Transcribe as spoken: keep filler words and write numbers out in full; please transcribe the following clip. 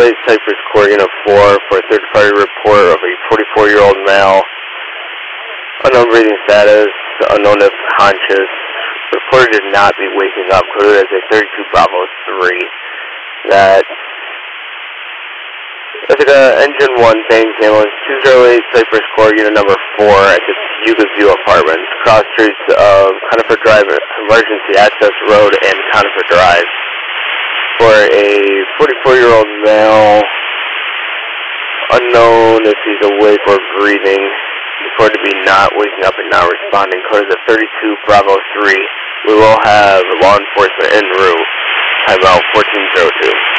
eight Cypress Corps Unit four for a third-party report of a forty-four-year-old male, unknown breathing status, unknown if conscious. Reporter did not be waking up, coded as a thirty-two Bravo three. That Ithaca Engine one, Banks Ambulance two oh eight Cypress Corps Unit number four at the Yuga View Apartments, cross streets of Conifer Drive, Emergency Access Road and Conifer Drive, for a forty-four-year-old male, unknown if he's awake or breathing, reported to be not waking up and not responding, coded as thirty-two Bravo three. We will have law enforcement en route, timeout fourteen oh two.